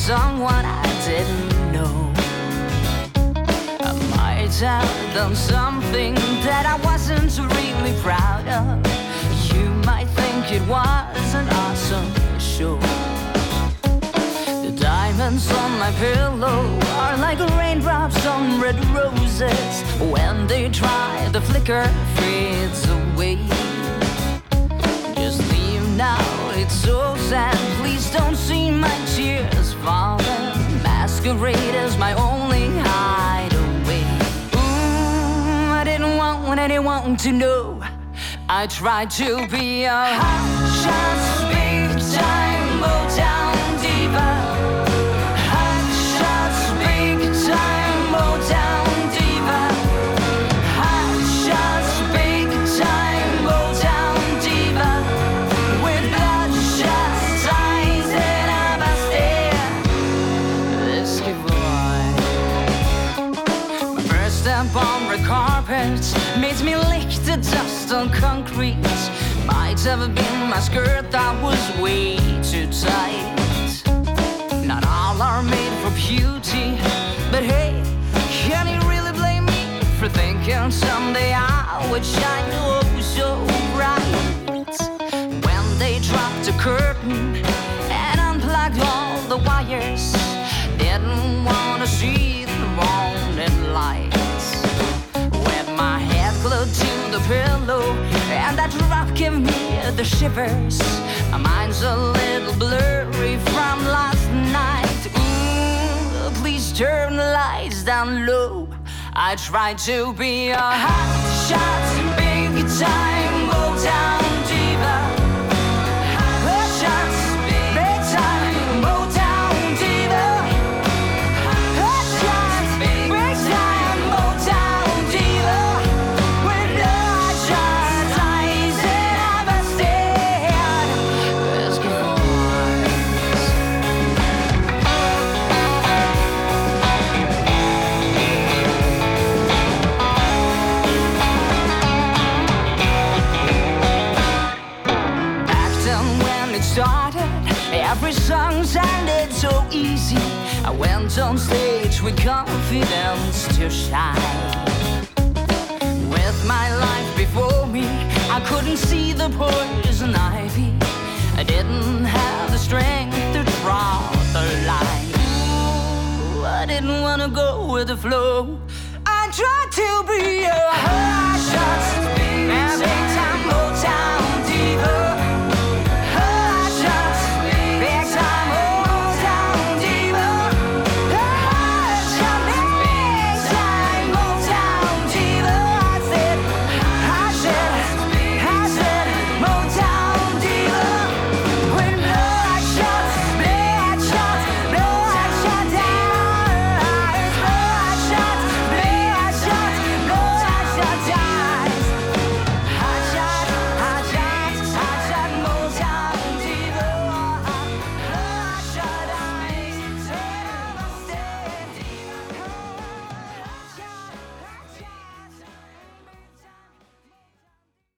someone I didn't know. I might have done something that I wasn't really proud of. You might think it was an awesome show. The diamonds on my pillow are like raindrops on red roses. When they try, the flicker fades away. Just leave now, it's so sad. Please don't see my tears falling. Masquerade is my only hideaway. I didn't want anyone to know. I tried to be a hot shots, big time Motown diva. Hot shots, big time Motown diva. Hot shots, big time Motown diva. With bloodshot eyes and a bastille. This boy. My first step on red carpet made me lick the dust on concrete. Might have been my skirt that was way too tight. Not all are made for beauty, but hey, can you really blame me for thinking someday I would shine oh so bright? When they dropped the curtain and unplugged all the wires, didn't want to see the morning lights. With my head glued to the pillow and that drop gave me the shivers. My mind's a little blurry from last night. Please turn the lights down low. I tried to be a hot shot, big time Motown diva. Hot shots, big time Motown diva. Hot shots, big time Motown diva. With bloodshot eyes and a bastille. Let's go. Back then when it started, every song sounded so easy. I went on stage with confidence to shine. With my life before me, I couldn't see the poison ivy. I didn't have the strength to draw the line. I didn't want to go with the flow. I tried to be a hot shot, every time